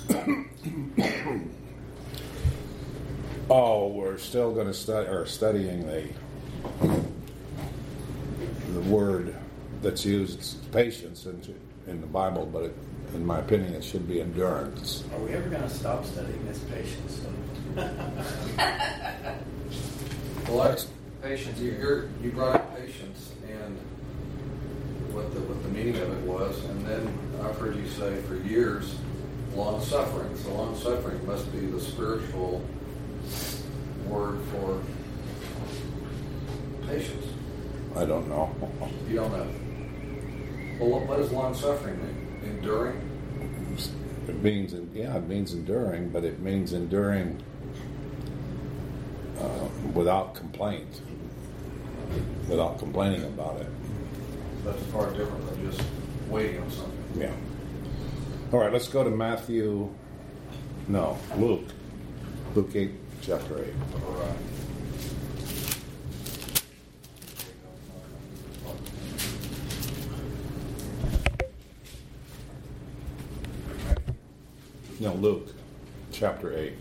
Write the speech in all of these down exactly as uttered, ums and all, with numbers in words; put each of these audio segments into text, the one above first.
Oh, we're still going to study or studying the the word that's used, patience, in, in the Bible, but it, in my opinion, it should be endurance. Are we ever going to stop studying this patience? Well, that's patience. You you're, you brought up patience and what the what the meaning of it was, and then I've heard you say for years, long suffering. So long suffering must be the spiritual word for patience. I don't know. You don't know. Well, what, what does long suffering mean? Enduring? It means, yeah, it means enduring, but it means enduring uh, without complaint, without complaining about it. That's far different than just waiting on something. Yeah. All right, let's go to Matthew. No, Luke. Luke eight, chapter eight. All right. No, Luke, chapter eight.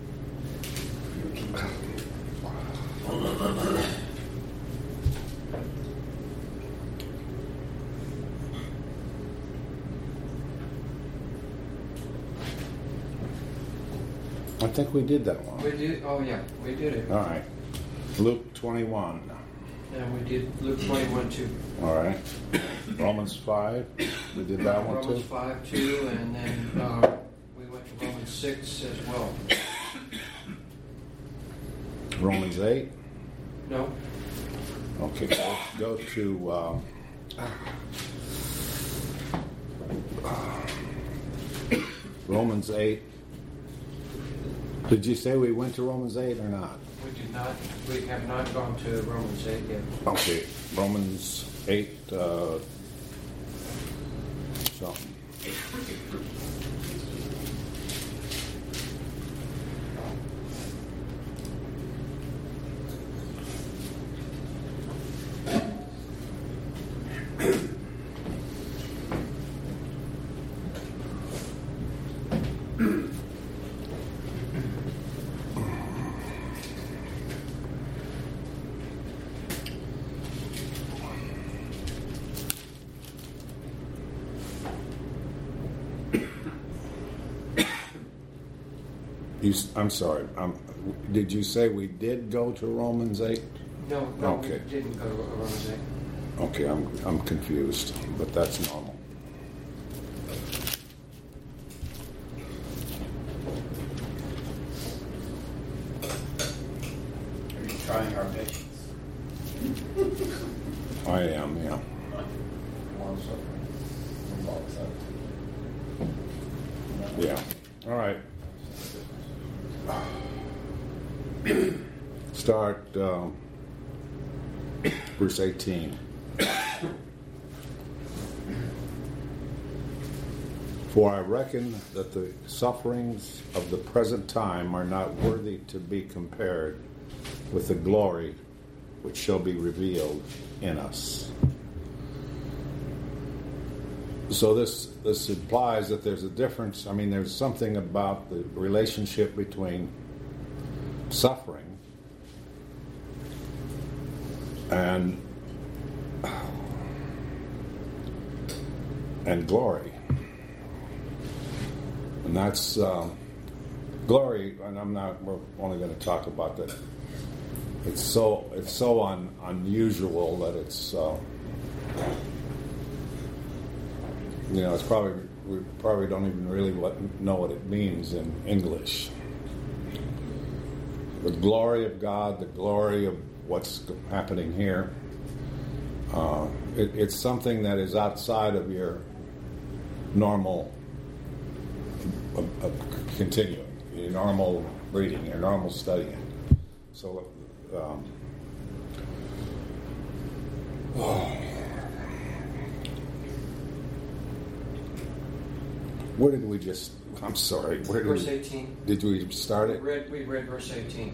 I think we did that one. We did. Oh yeah, we did it. All right. Luke twenty-one. And we did Luke twenty-one too. All right. Romans five. We did that one Romans too. five too, and then uh, we went to Romans six as well. Romans eight. No. Okay. Go, go to. Um, Romans eight. Did you say we went to Romans eight or not? We did not. We have not gone to Romans eight yet. Okay, Romans eight, uh, something. You, I'm sorry. Um, did you say we did go to Romans eight? No, no, Okay. we didn't go to Romans eight. Okay, I'm I'm confused, but that's normal. Are you trying our patience? I am, yeah. Long suffering. Long suffering. Yeah. All right. Start um, verse eighteen. For I reckon that the sufferings of the present time are not worthy to be compared with the glory which shall be revealed in us. So this this implies that there's a difference. I mean, there's something about the relationship between suffering and and glory, and that's uh, glory. And I'm not. We're only going to talk about that. It's so it's so un, unusual that it's. Uh, You know, it's probably we probably don't even really know what it means in English. The glory of God, the glory of what's happening here. Uh, it, it's something that is outside of your normal uh, uh, continuing, your normal reading, your normal studying. So, um, oh. Where did we just? I'm sorry. Where did Verse we, eighteen. Did we start We it? read, we read verse eighteen.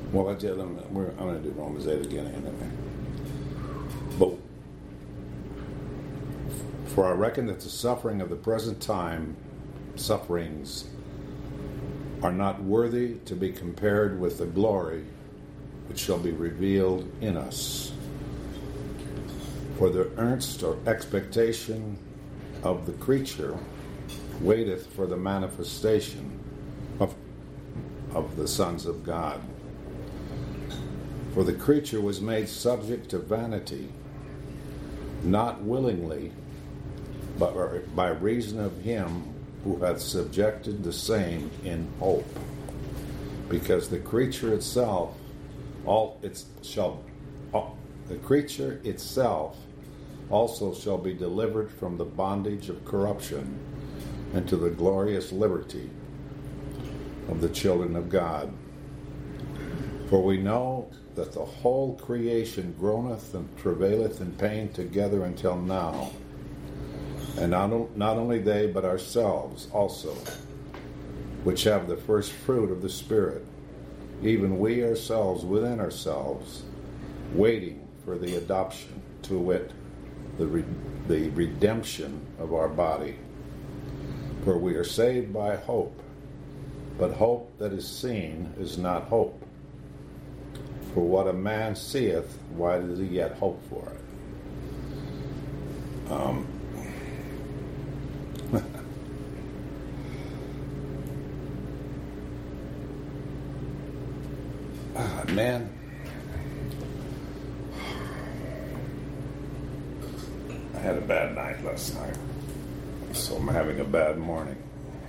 Well, I did. I'm, we're, I'm going to do Romans eight again anyway. But for I reckon that the suffering of the present time, sufferings, are not worthy to be compared with the glory which shall be revealed in us. For the earnest or expectation of the creature waiteth for the manifestation of, of the sons of God. For the creature was made subject to vanity, not willingly, but by reason of him who hath subjected the same in hope. Because the creature itself, all its shall, all, the creature itself also shall be delivered from the bondage of corruption into the glorious liberty of the children of God. For we know that the whole creation groaneth and travaileth in pain together until now. And not, not only they, but ourselves also, which have the first fruit of the Spirit, even we ourselves within ourselves, waiting for the adoption, to wit, the, re, the redemption of our body. For we are saved by hope, but hope that is seen is not hope. For what a man seeth, why does he yet hope for it? Um, ah, man. I had a bad night last night, so I'm having a bad morning.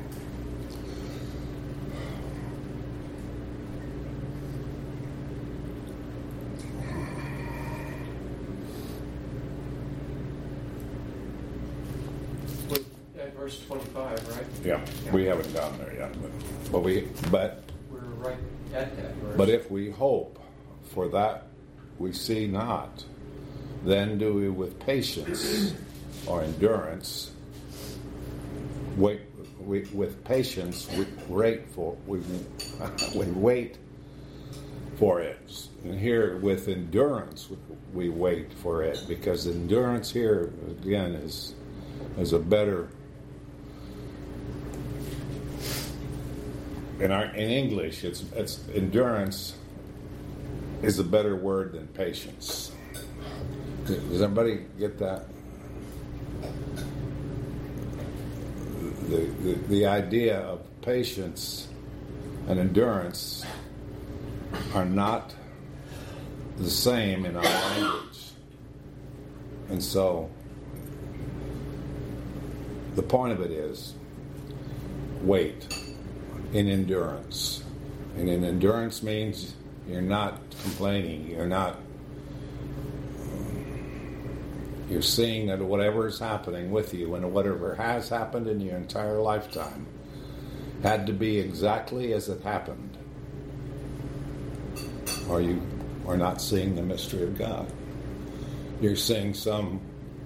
Verse twenty-five, right? Yeah, Yeah. we haven't gotten there yet, but, but we, but, We're right at that verse. but if we hope for that we see not, then do we with patience or endurance wait. We, with patience, we wait for we, we wait for it. And here, with endurance, we wait for it, because endurance here again is is a better. In our in English, it's it's endurance is a better word than patience. Does everybody get that? The, the the idea of patience and endurance are not the same in our language. And so the point of it is wait in endurance. And in endurance means you're not complaining, you're not You're seeing that whatever is happening with you and whatever has happened in your entire lifetime had to be exactly as it happened, or you are not seeing the mystery of God. You're seeing some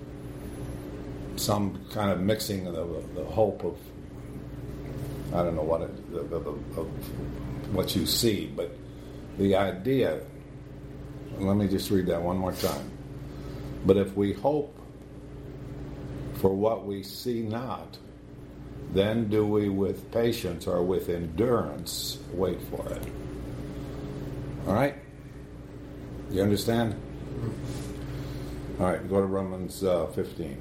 some kind of mixing of the, the hope of, I don't know what it, of, of, of what you see, but the idea, let me just read that one more time. But if we hope for what we see not, then do we with patience or with endurance wait for it. All right? You understand? All right, go to Romans uh, fifteen.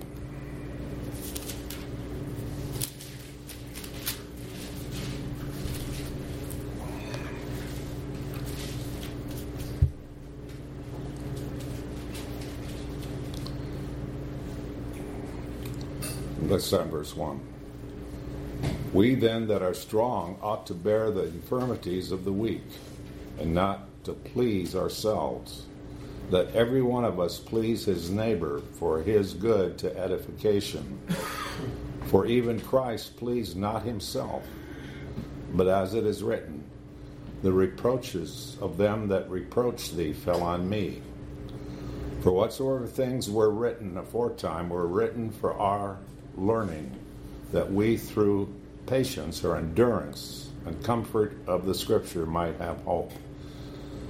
Let's start in verse one. We then that are strong ought to bear the infirmities of the weak, and not to please ourselves. Let every one of us please his neighbor for his good to edification. For even Christ pleased not himself, but as it is written, the reproaches of them that reproached thee fell on me. For whatsoever things were written aforetime were written for our learning, that we through patience or endurance and comfort of the Scripture might have hope.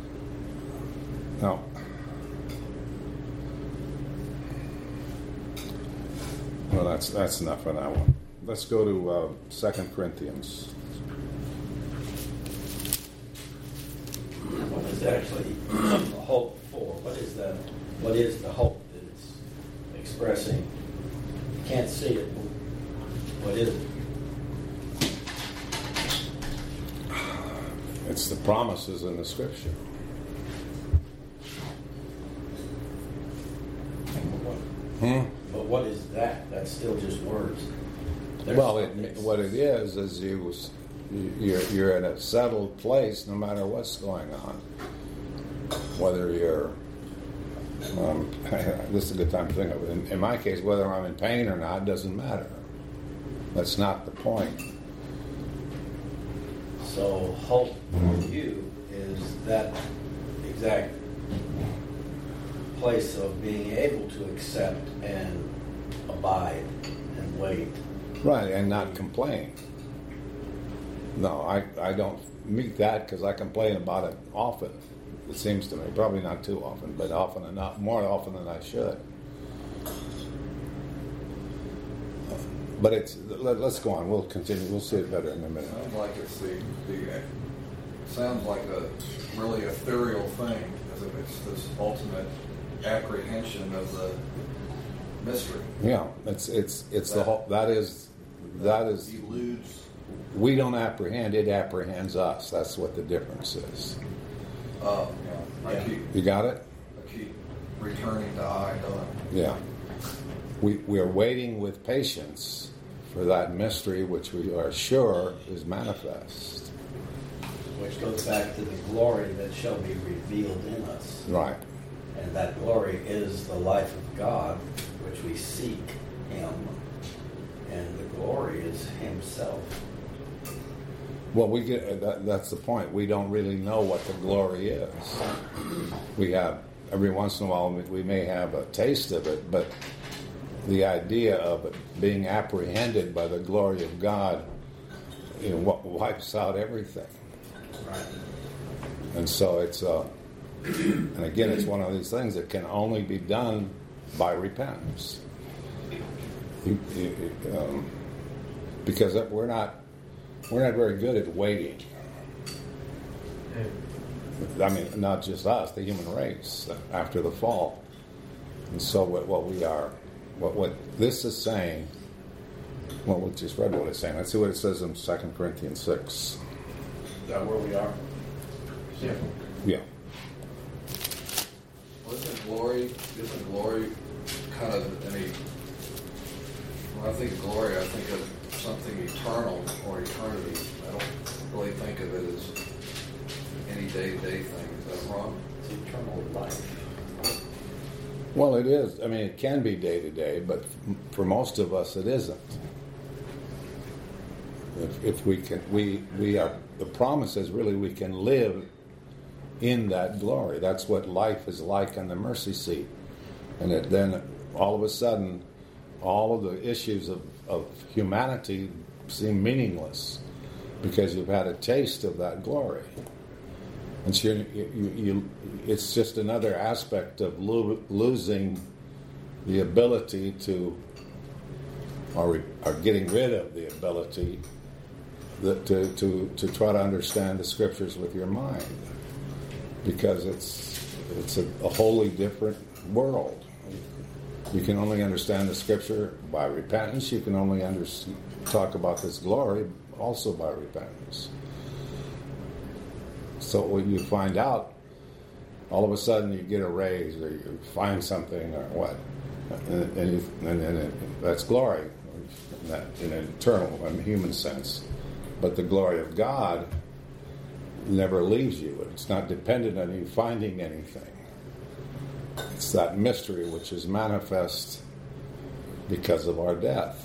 No. Well, that's that's enough for that one. Let's go to uh, Second Corinthians. What is actually the hope for? What is the what is the hope that it's expressing? You can't see it. What is it? It's the promises in the Scripture. Hmm? But what is that? That's still just words. There's Well, it, something- what it is is you you're, you're in a settled place no matter what's going on. Whether you're, um, this is a good time to think of it. In, in my case, whether I'm in pain or not doesn't matter. That's not the point. So hope for you is that exact place of being able to accept and abide and wait. Right, and not complain. No, I, I don't meet that because I complain about it often, it seems to me. Probably not too often, but often enough, more often than I should. But it's, let, let's go on. We'll continue. We'll see it better in a minute. Sounds like it's the, the sounds like a really ethereal thing, as if it's this ultimate apprehension of the mystery. Yeah, it's it's it's the whole. That is that is. Eludes. We don't apprehend; it apprehends us. That's what the difference is. Uh, yeah. I Yeah. keep You got it? I keep returning to I, don't I? Yeah. We we are waiting with patience for that mystery which we are sure is manifest. Which goes back to the glory that shall be revealed in us. Right. And that glory is the life of God, which we seek Him. And the glory is Himself. Well, we get that, that's the point. We don't really know what the glory is. We have every once in a while we, we may have a taste of it, but the idea of it being apprehended by the glory of God, you know, wipes out everything. Right. And so it's uh, and again, it's one of these things that can only be done by repentance. You, you, um, because we're not we're not very good at waiting. I mean, not just us, the human race after the fall. And so what, what we are, what what this is saying, well, we just read what it's saying. Let's see what it says in Second Corinthians six. Is that where we are? Yeah. Yeah. Well, isn't glory, isn't glory kind of any, when I think of glory, I think of something eternal or eternity. I don't really think of it as any day-to-day thing. Is that wrong? It's eternal life. Well, it is. I mean, it can be day to day, but for most of us, it isn't. If, if we can, we we are. The promise is really we can live in that glory. That's what life is like on the mercy seat, and it, then all of a sudden, all of the issues of, of humanity seem meaningless because you've had a taste of that glory. And so you, you, you, it's just another aspect of lo- losing the ability to, or, or getting rid of the ability that to, to, to try to understand the Scriptures with your mind, because it's it's a, a wholly different world. You can only understand the Scripture by repentance. You can only under, talk about this glory also by repentance. So when you find out, all of a sudden you get a raise or you find something or what, and, and, you, and, and it, that's glory in, that, in an eternal and human sense. But the glory of God never leaves you. It's not dependent on you finding anything. It's that mystery which is manifest because of our death.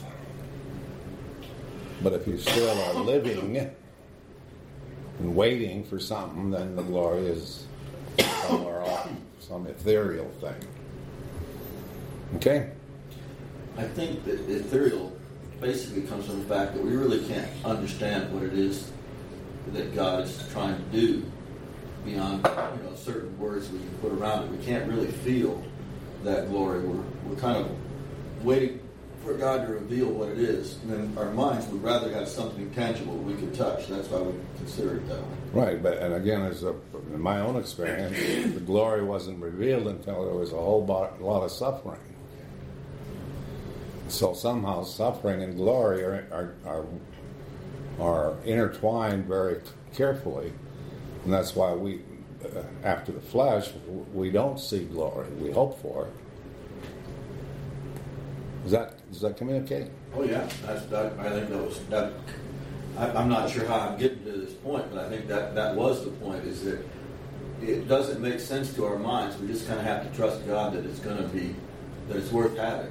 But if you still are living and waiting for something, then the glory is somewhere off, some ethereal thing. Okay? I think that ethereal basically comes from the fact that we really can't understand what it is that God is trying to do beyond, you know, certain words we can put around it. We can't really feel that glory. We're, we're kind of waiting for God to reveal what it is. And then our minds would rather have something tangible we could touch. That's why we consider it that way. Right, but and again, as a, in my own experience, the glory wasn't revealed until there was a whole bo- lot of suffering. So somehow suffering and glory are are are, are intertwined very carefully, and that's why we, uh, after the flesh, we don't see glory. We hope for it. Does that does that communicate? Oh yeah, that's, that, I think that was that. I, I'm not sure how I'm getting to this point, but I think that that was the point. Is that it doesn't make sense to our minds. We just kind of have to trust God that it's going to be that it's worth having.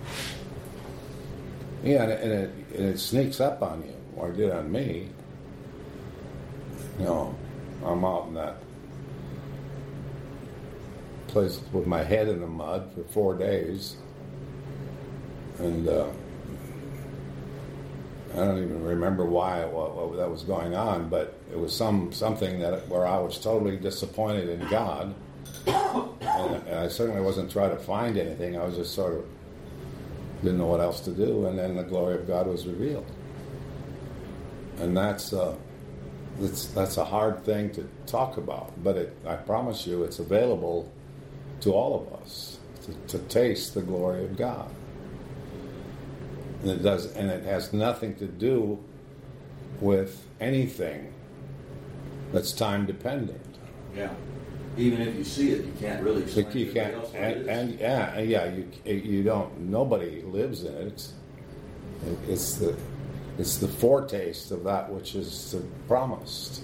Yeah, and it, and it and it sneaks up on you, or it did on me. You know, I'm out in that place with my head in the mud for four days. And uh, I don't even remember why what, what that was going on, but it was some something that where I was totally disappointed in God, and, and I certainly wasn't trying to find anything. I was just sort of didn't know what else to do, and then the glory of God was revealed, and that's uh, that's that's a hard thing to talk about, but it, I promise you, it's available to all of us to, to taste the glory of God. And it does, and it has nothing to do with anything that's time dependent. Yeah. Even if you see it, you can't really explain You to can't, anybody else what and, it is. and yeah, yeah, you you don't. Nobody lives in it. It's, it's the it's the foretaste of that which is promised.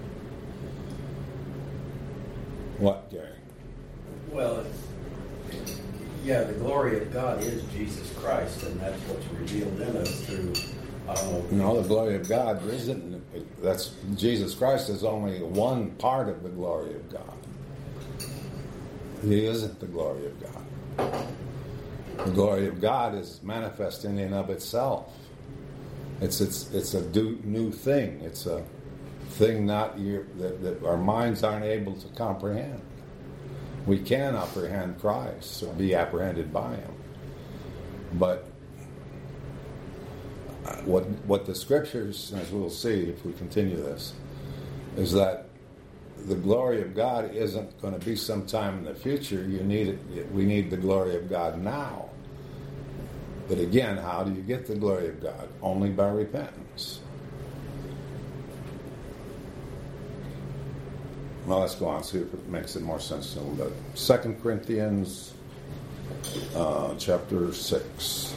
What, Gary? Well, yeah, the glory of God is Jesus Christ, and that's what's revealed in us through. Uh, No, the glory of God isn't. That's Jesus Christ is only one part of the glory of God. He isn't the glory of God. The glory of God is manifest in and of itself. It's it's it's a do, new thing. It's a thing not your, that, that our minds aren't able to comprehend. We can apprehend Christ or be apprehended by Him, but what what the Scriptures, as we'll see if we continue this, is that the glory of God isn't going to be sometime in the future. You need it. We need the glory of God now. But again, how do you get the glory of God? Only by repentance. Well, let's go on, see if it makes it more sense to them. But Second Corinthians uh, chapter six.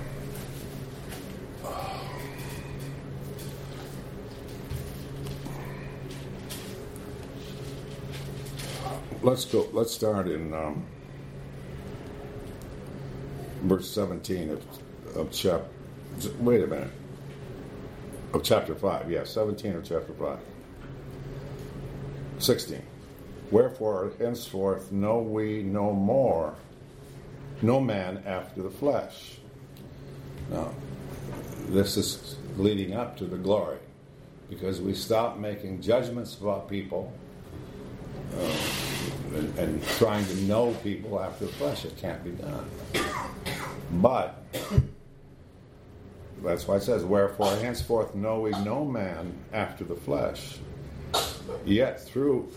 Let's go. Let's start in um, verse seventeen of of chapter. Wait a minute. Of chapter five, yeah, seventeen of chapter five. Sixteen. Wherefore henceforth know we no more, no man after the flesh. Now, this is leading up to the glory, because we stop making judgments about people. Uh, And, and trying to know people after the flesh. It can't be done. But that's why it says, wherefore henceforth know we no man after the flesh. Yet through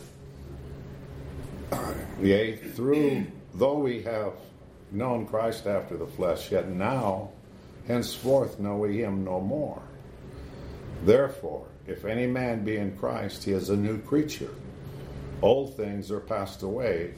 yea, through though we have known Christ after the flesh, yet now henceforth know we him no more. Therefore, if any man be in Christ, he is a new creature. Old things are passed away.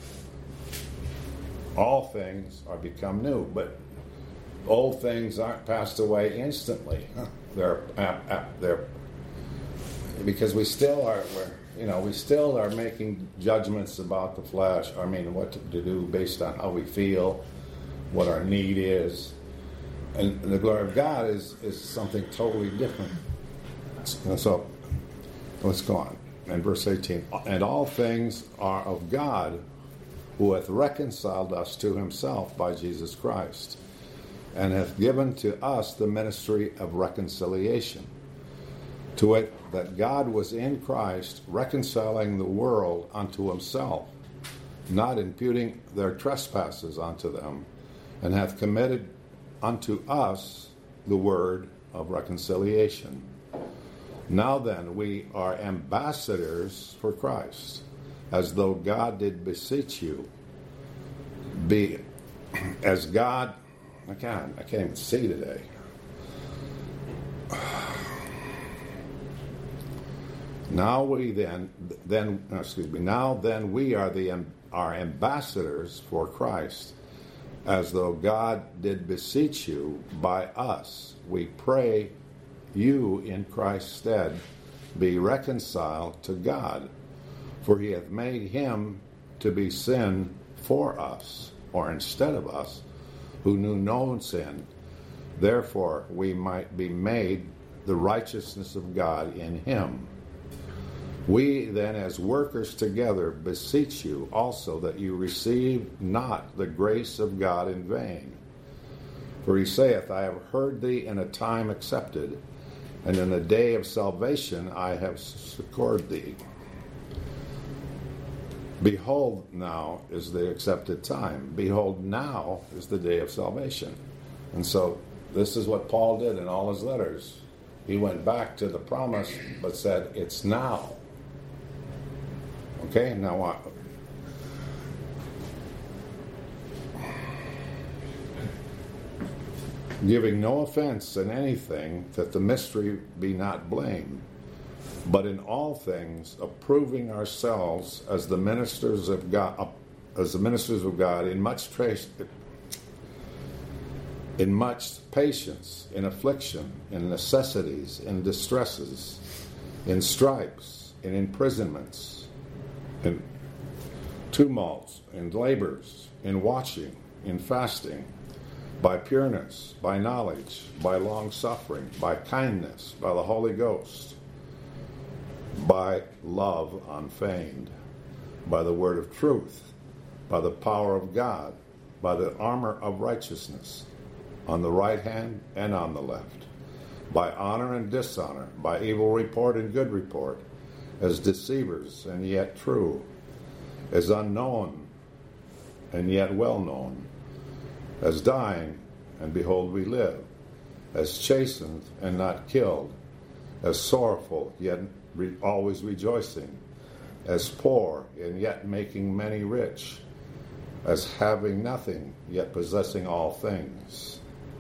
All things are become new. But old things aren't passed away instantly. They're, they're because we still are, we're, you know, we still are making judgments about the flesh. I mean, what to do based on how we feel, what our need is, and the glory of God is is something totally different. And so, let's go on. And verse eighteen, and all things are of God, who hath reconciled us to himself by Jesus Christ, and hath given to us the ministry of reconciliation. To wit, that God was in Christ reconciling the world unto himself, not imputing their trespasses unto them, and hath committed unto us the word of reconciliation. Now then, we are ambassadors for Christ, as though God did beseech you. Be as God, I can't, I can't even see today. Now we then, then excuse me. Now then, we are the are ambassadors for Christ, as though God did beseech you by us. We pray you in Christ's stead be reconciled to God, for he hath made him to be sin for us, or instead of us, who knew no sin. Therefore we might be made the righteousness of God in him. We then, as workers together, beseech you also that you receive not the grace of God in vain. For he saith, I have heard thee in a time accepted, and in a day of salvation I have succored thee. Behold, now is the accepted time. Behold, now is the day of salvation. And so this is what Paul did in all his letters. He went back to the promise, but said, it's now. Okay, now what? Giving no offense in anything, that the mystery be not blamed, but in all things approving ourselves as the ministers of God, as the ministers of God, in much trace, in much patience, in affliction, in necessities, in distresses, in stripes, in imprisonments, in tumults, in labors, in watching, in fasting, by pureness, by knowledge, by long suffering, by kindness, by the Holy Ghost, by love unfeigned, by the word of truth, by the power of God, by the armor of righteousness, on the right hand and on the left, by honor and dishonor, by evil report and good report, as deceivers and yet true, as unknown and yet well known, as dying and behold we live, as chastened and not killed, as sorrowful yet re- always rejoicing, as poor and yet making many rich, as having nothing yet possessing all things.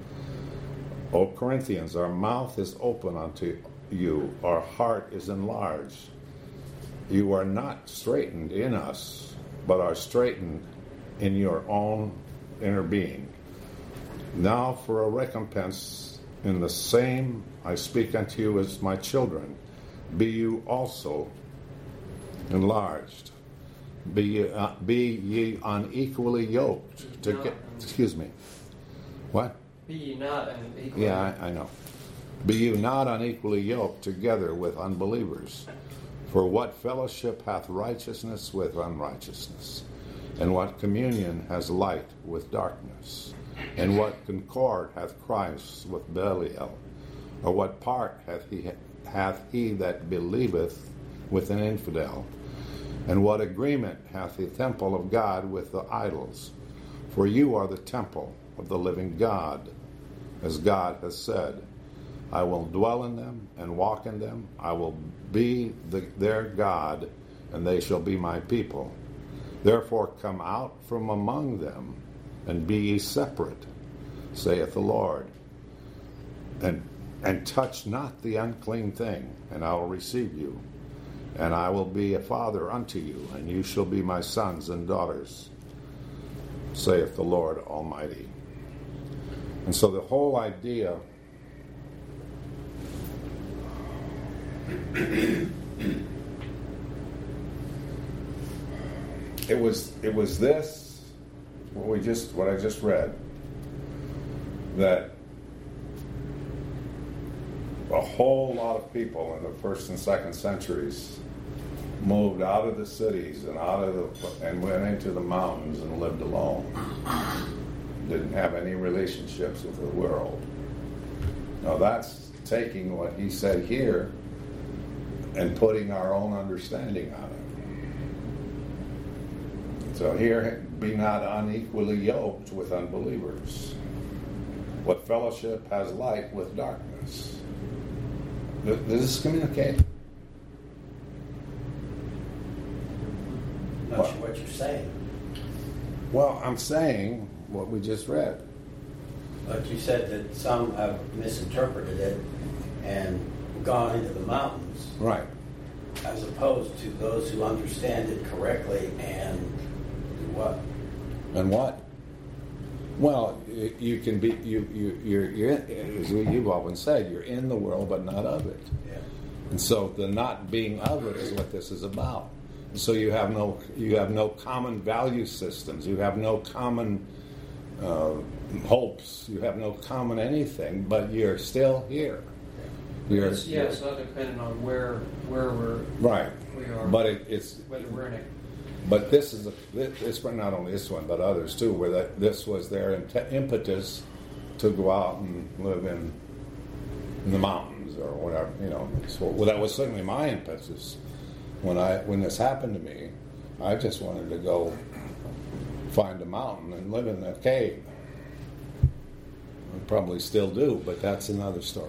O Corinthians, our mouth is open unto you, our heart is enlarged. You are not straitened in us, but are straitened in your own inner being. Now for a recompense in the same I speak unto you as my children, be you also enlarged. Be ye, uh, be ye unequally yoked to get, excuse me. What? Be ye not unequally. Yeah, I, I know. Be you not unequally yoked together with unbelievers. For what fellowship hath righteousness with unrighteousness? And what communion has light with darkness? And what concord hath Christ with Belial? Or what part hath he, hath he that believeth with an infidel? And what agreement hath the temple of God with the idols? For you are the temple of the living God, as God has said, I will dwell in them and walk in them. I will be the, their God, and they shall be my people. Therefore come out from among them, and be ye separate, saith the Lord, and and touch not the unclean thing, and I will receive you, and I will be a father unto you, and you shall be my sons and daughters, saith the Lord Almighty. And so the whole idea it was it was this what we just what I just read, that a whole lot of people in the first and second centuries moved out of the cities and out of the and went into the mountains and lived alone. Didn't have any relationships with the world. Now that's taking what he said here and putting our own understanding on it. So here, be not unequally yoked with unbelievers. What fellowship has light with darkness? Does this communicate? Not What? sure what you're saying. Well, I'm saying what we just read. But you said that some have misinterpreted it and gone into the mountains, Right. as opposed to those who understand it correctly and do what? And what? Well, y- you can be, you, you, you're, you're in, as you've often said, you're in the world but not of it. Yeah. And so the not being of it is what this is about. So you have no, you have no common value systems. You have no common uh, hopes. You have no common anything. But you're still here. You're, It's, yeah, it's not dependent on where where we're right. we are, But it, it's whether we're in it. But this is a, this not only this one but others too, where that this was their impetus to go out and live in, in the mountains or whatever, you know. So, well, that was certainly my impetus when I when this happened to me. I just wanted to go find a mountain and live in a cave. I probably still do, but that's another story.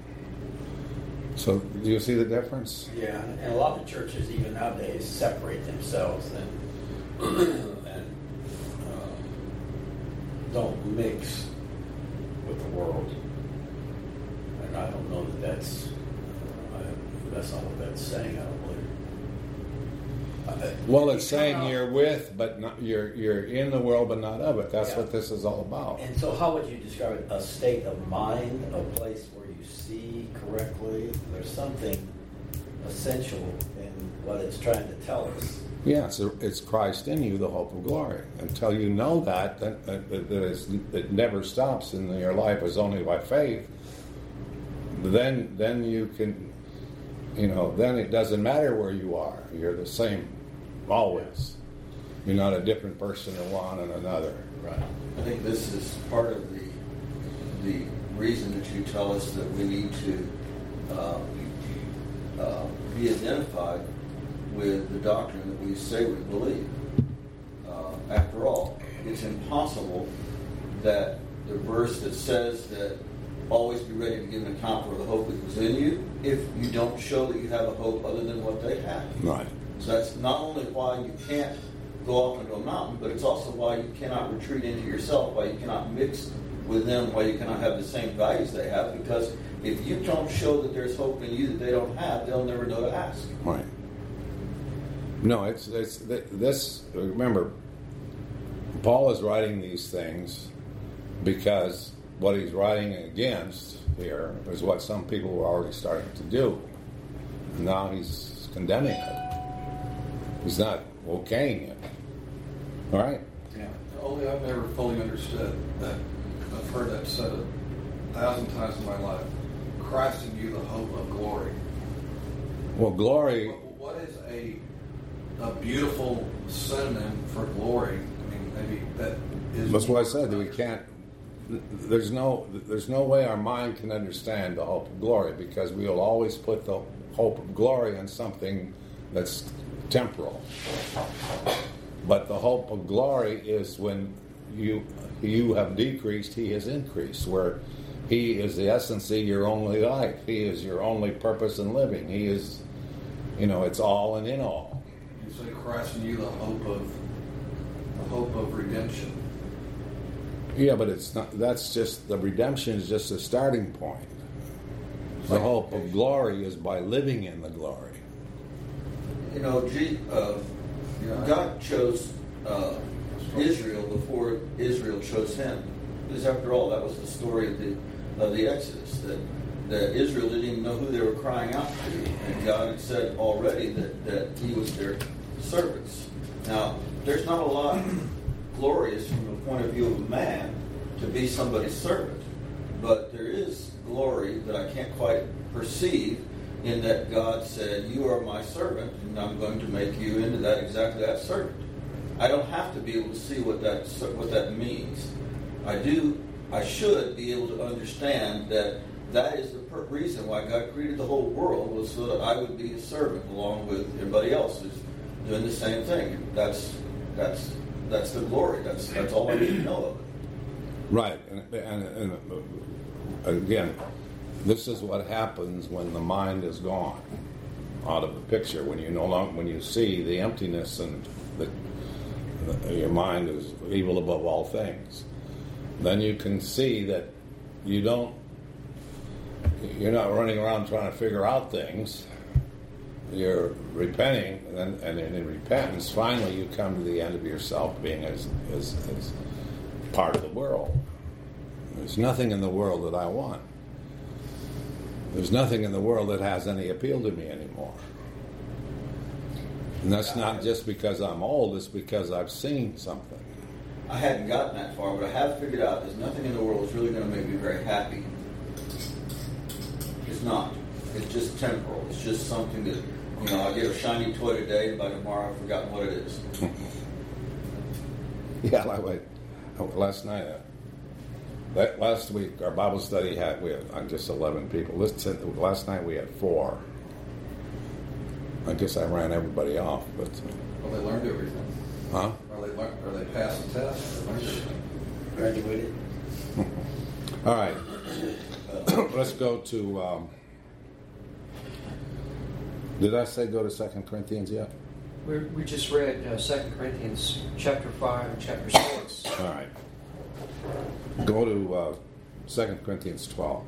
So, do you see the difference? Yeah, and a lot of churches, even nowadays, separate themselves and, and uh, don't mix with the world. And I don't know that that's uh, I, that's not what that's saying. I don't believe. Uh, Well, it's you saying come out- you're with, but not, you're you're in the world, but not of it. That's Yeah. what this is all about. And so, how would you describe it? A state of mind, a place where you see correctly. There's something essential in what it's trying to tell us. Yeah, so it's Christ in you, the hope of glory. Until you know that, that, that, that it's, it never stops in your life is only by faith. Then, then you can, you know, then it doesn't matter where you are. You're the same, always. You're not a different person in one and another. Right. I think this is part of the the reason that you tell us that we need to uh, uh, be identified with the doctrine that we say we believe. Uh, after all, it's impossible that the verse that says that always be ready to give an account for the hope that was in you, if you don't show that you have a hope other than what they have. Right. So that's not only why you can't go off into a mountain, but it's also why you cannot retreat into yourself, why you cannot mix with them, why you cannot have the same values they have, because if you don't show that there's hope in you that they don't have, they'll never know to ask. Right. No, it's it's this. Remember, Paul is writing these things because what he's writing against here is what some people were already starting to do. Now he's condemning it. He's not okaying it. All right. Yeah. Only I've never fully understood that. I've heard that said a thousand times in my life. Christ in you, the hope of glory. Well, glory. What, what is a a beautiful synonym for glory? I mean, maybe that is. That's what I said. That we can't. There's no. There's no way our mind can understand the hope of glory because we will always put the hope of glory in something that's temporal. But the hope of glory is when you you have decreased, he has increased. Where he is the essence of your only life. He is your only purpose in living. He is, you know, it's all and in all. You say Christ in you, the hope of the hope of redemption. Yeah, but it's not. That's just the redemption is just a starting point. The hope of glory is by living in the glory. You know, G, uh, God chose uh, Israel before Israel chose him. Because after all, that was the story of the of the Exodus, that, that Israel didn't even know who they were crying out to. And God had said already that, that he was their servants. Now, there's not a lot glorious from the point of view of a man to be somebody's servant. But there is glory that I can't quite perceive in that God said, you are my servant, and I'm going to make you into that exactly that servant. I don't have to be able to see what that what that means. I do. I should be able to understand that that is the per- reason why God created the whole world, was so that I would be His servant along with everybody else who's doing the same thing. That's that's that's the glory. That's that's all I need to know of it. Right, and, and, and uh, again, this is what happens when the mind is gone out of the picture. When you no longer, when you see the emptiness and the, the, your mind is evil above all things, then you can see that you don't. You're not running around trying to figure out things. You're repenting, and, then, and in repentance, finally, you come to the end of yourself being as, as, as part of the world. There's nothing in the world that I want. There's nothing in the world that has any appeal to me anymore. And that's not just because I'm old, it's because I've seen something. I hadn't gotten that far, but I have figured out there's nothing in the world that's really going to make me very happy. It's not. It's just temporal. It's just something that, you know, I get a shiny toy today, and by tomorrow I've forgotten what it is. Yeah, like, like last night, uh, that, last week our Bible study had we had uh, just eleven people. Listen, last night we had four. I guess I ran everybody off, but uh, Well, they learned everything. huh? Or they learned, or they passed the test. They learned everything. Graduated. All right, let's go to. Um, did I say go to Second Corinthians yet? We're, we just read uh, Second Corinthians chapter five and chapter six. All right. Go to uh, Second Corinthians twelve.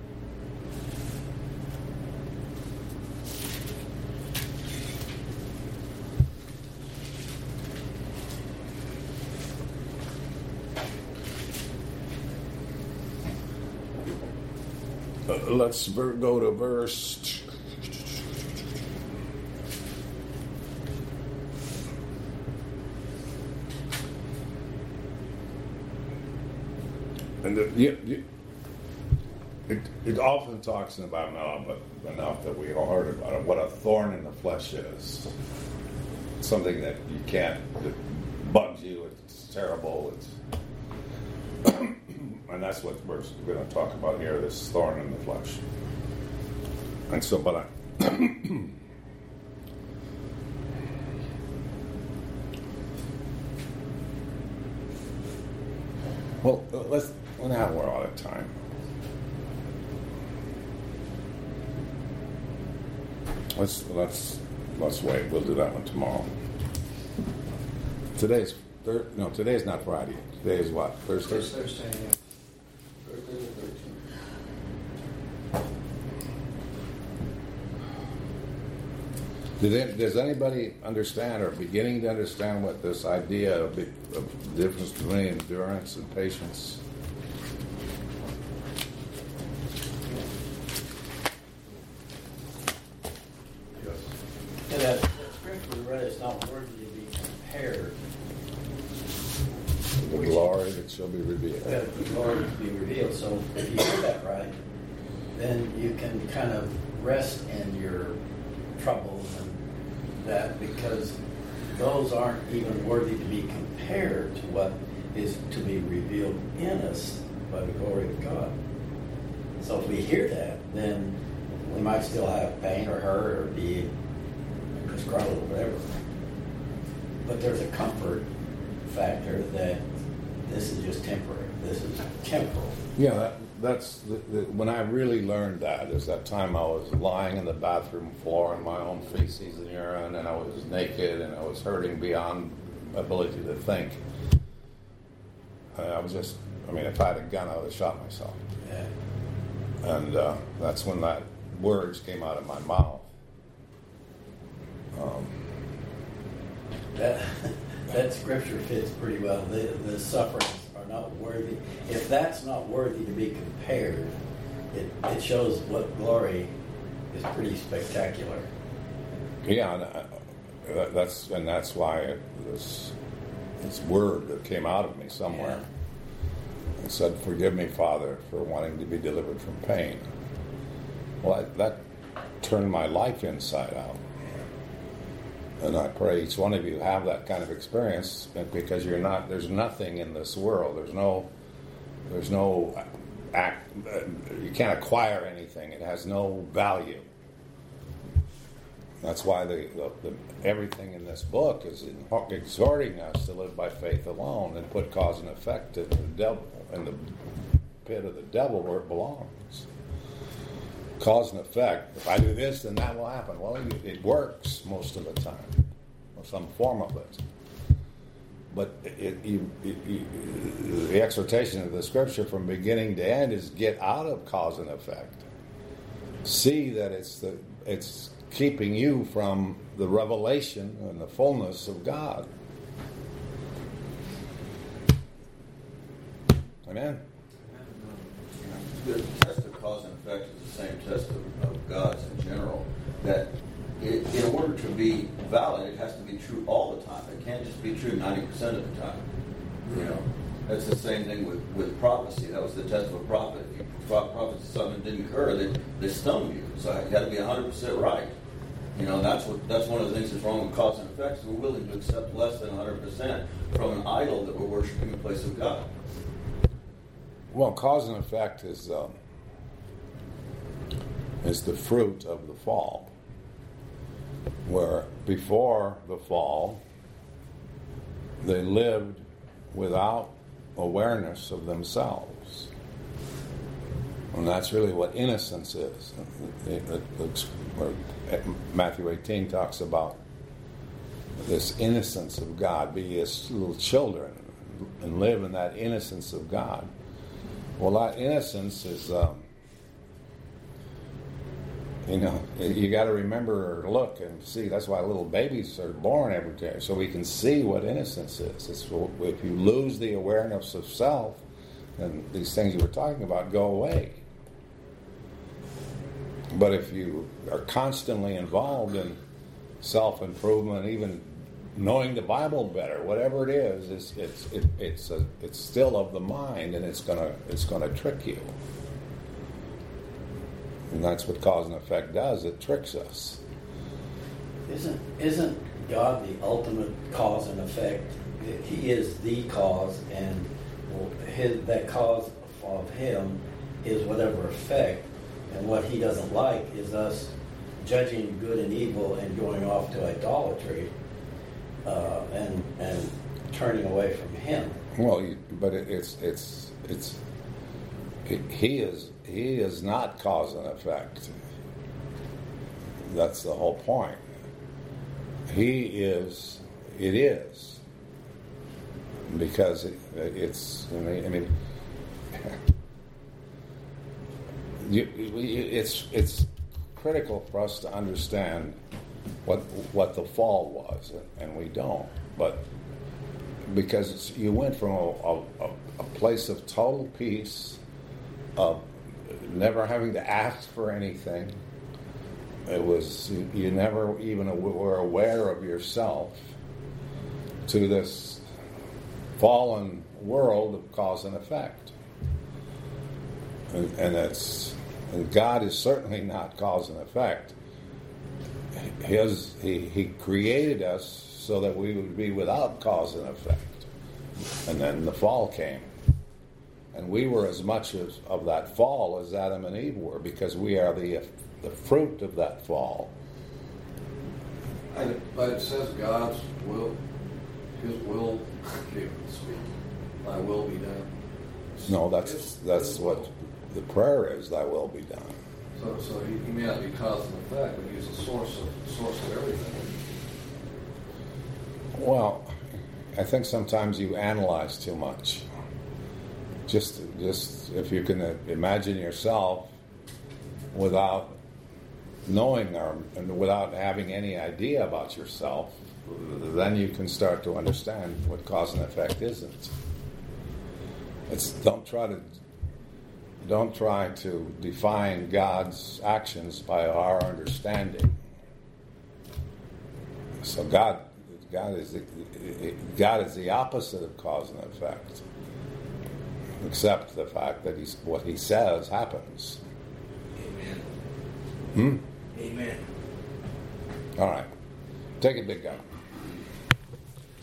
Uh, let's ver- go to verse. And the, you, you, it, it often talks about now, but enough that we all heard about it, what a thorn in the flesh is. Something that you can't, that bugs you, it's terrible, it's, and that's what we're going to talk about here, this thorn in the flesh. And so, but I, well, let's, well, now we're out of time. Let's, let's, let's wait, we'll do that one tomorrow. Today's, thir- no, today's not Friday. Today is what, Thursday? It's Thursday, yeah. Thursday the thirteenth. Did it, does anybody understand or beginning to understand what this idea of the, of the difference between endurance and patience? Yes. And that that scripture we read is not worthy to be compared. The glory that shall be revealed. That the glory to be revealed. So if you hear that right, then you can kind of rest in your troubles and that, because those aren't even worthy to be compared to what is to be revealed in us by the glory of God. So if we hear that, then we might still have pain or hurt or be disgruntled or whatever. But there's a comfort factor that this is just temporary. This is temporal. Yeah, that, that's the, the, when I really learned that is that time I was lying in the bathroom floor in my own feces and urine, and I was naked and I was hurting beyond ability to think. Uh, I was just, I mean, if I had a gun, I would have shot myself. Yeah. And uh, that's when that words came out of my mouth. Um, That that scripture fits pretty well. The the sufferings are not worthy. If that's not worthy to be compared, it, it shows what glory is pretty spectacular. yeah, and, uh, that, that's and that's why it, this this word that came out of me somewhere. It said, "Forgive me, Father, for wanting to be delivered from pain." Well, I, that turned my life inside out. And I pray each one of you have that kind of experience, because you're not. There's nothing in this world. There's no. There's no act, uh, you can't acquire anything. It has no value. That's why the, the, the everything in this book is in, exhorting us to live by faith alone and put cause and effect in the devil, in the pit of the devil where it belongs. Cause and effect. If I do this, then that will happen. Well, it, it works most of the time, or some form of it. But it, you, it, you, the exhortation of the Scripture from beginning to end is get out of cause and effect. See that it's the it's keeping you from the revelation and the fullness of God. Amen? The test of cause and effect is the same test of, of God's in general. That it, in order to be valid, it has to be true all the time. It can't just be true ninety percent of the time. You know, that's the same thing with, with prophecy. That was the test of a prophet. If you prophesied something that didn't occur, they, they stoned you. So you got to be one hundred percent right. You know, that's what that's one of the things that's wrong with cause and effect. We're willing to accept less than one hundred percent from an idol that we're worshiping in place of God. Well, cause and effect is um, is the fruit of the fall. Where before the fall, they lived without awareness of themselves. And that's really what innocence is. It, it, it, Matthew eighteen talks about this innocence of God. Be as little children and live in that innocence of God. Well, that innocence is, um, you know, you got to remember or look and see. That's why little babies are born every day, so we can see what innocence is. It's, if you lose the awareness of self, then these things you were talking about go away. But if you are constantly involved in self-improvement, even knowing the Bible better, whatever it is, it's it's it, it's a, it's still of the mind, and it's gonna it's gonna trick you. And that's what cause and effect does. It tricks us. Isn't isn't God the ultimate cause and effect? He is the cause, and his, that cause of him is whatever effect. And what he doesn't like is us judging good and evil and going off to idolatry uh, and and turning away from him. Well, you, but it, it's it's it's it, he is he is not cause and effect. That's the whole point. He is. It is because it, it's. I mean. I mean You, it's it's critical for us to understand what what the fall was, and we don't. But because it's, you went from a, a, a place of total peace, of never having to ask for anything. It was you never even were aware of yourself, to this fallen world of cause and effect. And, and that's and God is certainly not cause and effect. His he, he created us so that we would be without cause and effect. And then the fall came. And we were as much as, of that fall as Adam and Eve were, because we are the the fruit of that fall. And, but it says God's will, His will, speak, Thy will be done. No, that's His, that's his what will. the prayer is. Thy will be done. So, so he, he may not be cause and effect, but He's the source of source of everything. Well, I think sometimes you analyze too much. Just, just if you can imagine yourself without knowing or and without having any idea about yourself, then you can start to understand what cause and effect isn't. It's don't try to don't try to define God's actions by our understanding. So God, God is the, God is the opposite of cause and effect, except the fact that he's what He says happens. Amen. Hmm? Amen. All right. Take it, big guy.